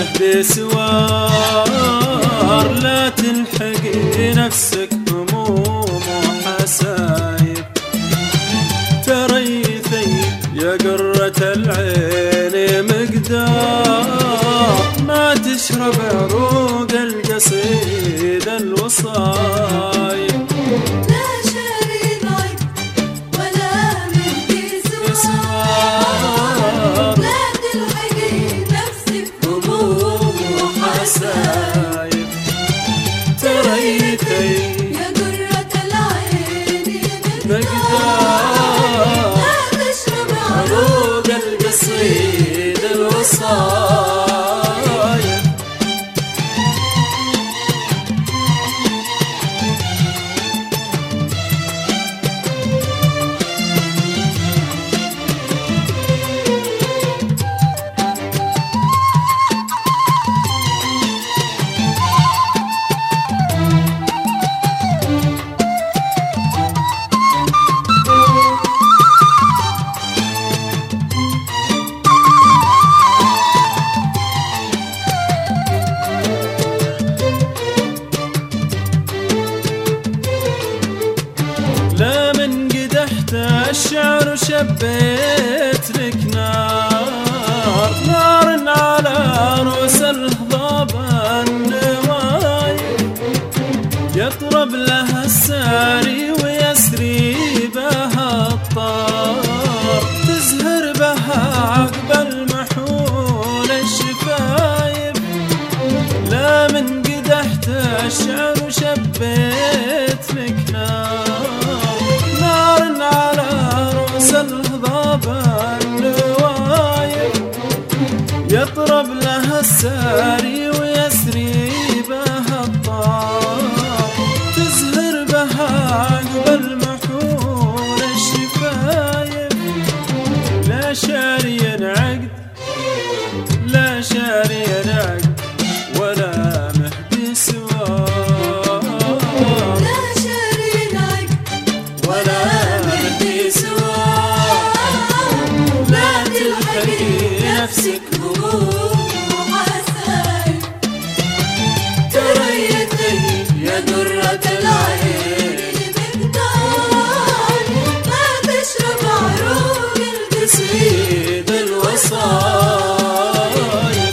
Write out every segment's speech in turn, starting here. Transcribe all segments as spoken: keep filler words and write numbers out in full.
مهدي سوار، لا تلحقي نفسك هموم وحسايب. تريثي يا قرة العين مقدار، ما تشرب عروق القصيد الوصايب. لا شريك ولا مهدي سوار، لا تلحقي نفسك هموم وحسايب. تريثي يا قرة العين مقدار، لا تشرب عروق القصيد الوصايب. لا من قدحت الشعر شبيت لك نار، نار على رؤوس الهضاب النوايب. يطرب لها الساري ويسري بها الطار، تزهر بها عقب المحول الشفايب. لا من قدحت الشعر شبيت لك نار، نار على رؤوس الهضاب النوايب. يطرب لها الساري ويسري بها الطار، تزهر بها عقب المحول الشفايب. لا شاريا عقد، لا شاريا عقد ولا مهدي سوار، لا شريك ولا مهدي سوار. لا تلحقي نفسك هموم وحسايب. تريثي يا قرة العين مقدار، ما تشرب عروق قصيد الوصايب.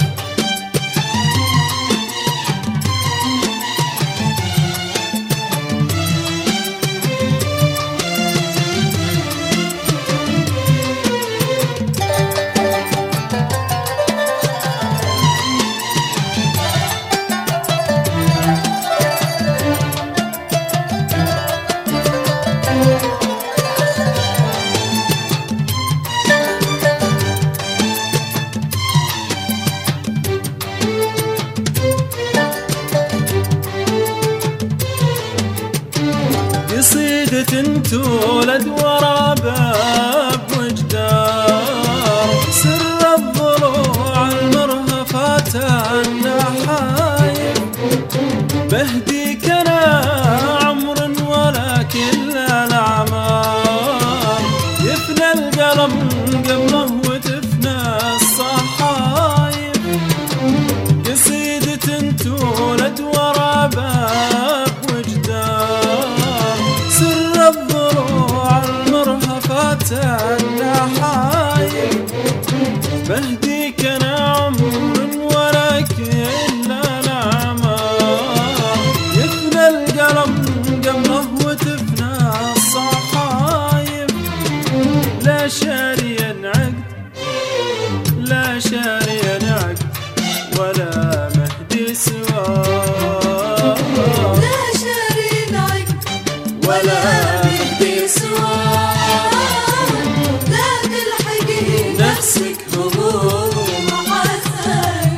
قصيدة تولد ورا باب وجدار، سر الضلوع المرهفات النحايب. بهديك انا عمر ولكن لا الاعمار، يفنى القلم قبله وتفنى الصحايب. قصيدة تولد ورا باب وجدار، سر الضلوع المرهفات النحايب. بهديك انا عمر ولكن لا الاعمار، يفنى القلم قبله وتفنى الصحايب. لا شاريا عقد، لا شاريا عقد ولا مهدي سوار، لا شريك ولا مهدي سوار. لا تلحقي نفسك هموم وحسايب.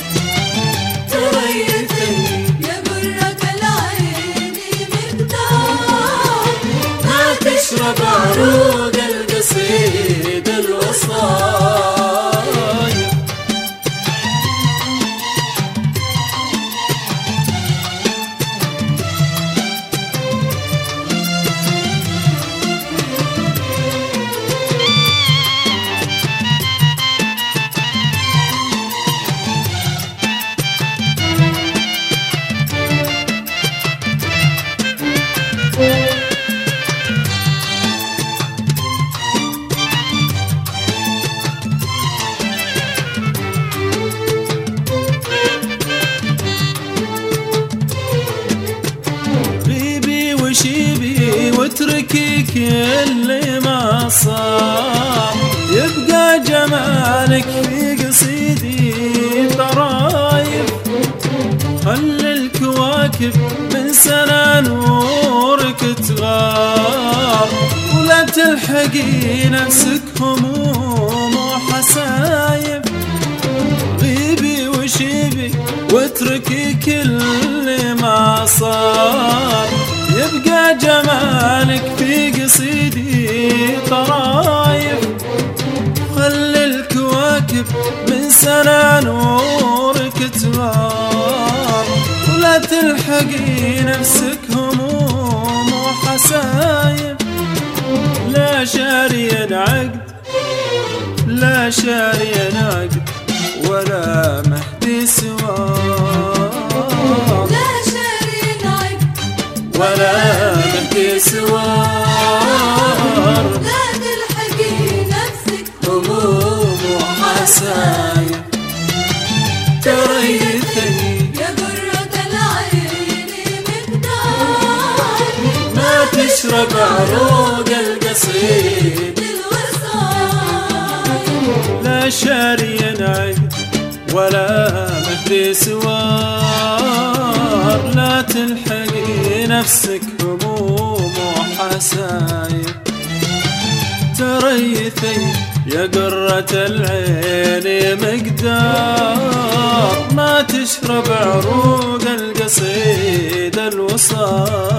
تريثي يا قرة العين مقدار، ما تشرب عروق القصيد الوصايب. واتركي كل ما صار، يبقى جمالك في قصيدي طرايف. خلي الكواكب من سنة نورك تغار، ولا تلحقي نفسك هموم وحسايب. غيبي وشيبي واتركي كل ما صار، يبقى جمالك في قصيدي طرايف. خلي الكواكب من سنة نورك تغار، ولا تلحقي نفسك هموم وحسايب. لا شارين عقد لا شارين عقد ولا مهدي سوار، لا شارين عقد ولا مهدي سوار. لا تلحقي نفسك هموم وحسايب. تريثي يا قرة العين مقدار، ما تشرب عروق القصيد للوصال. لا شارين عقد ولا مهدي سوار، لا تلحقي نفسك هموم وحسايب. تريثي يا قرة العين مقدار، ما تشرب عروق القصيد الوصال.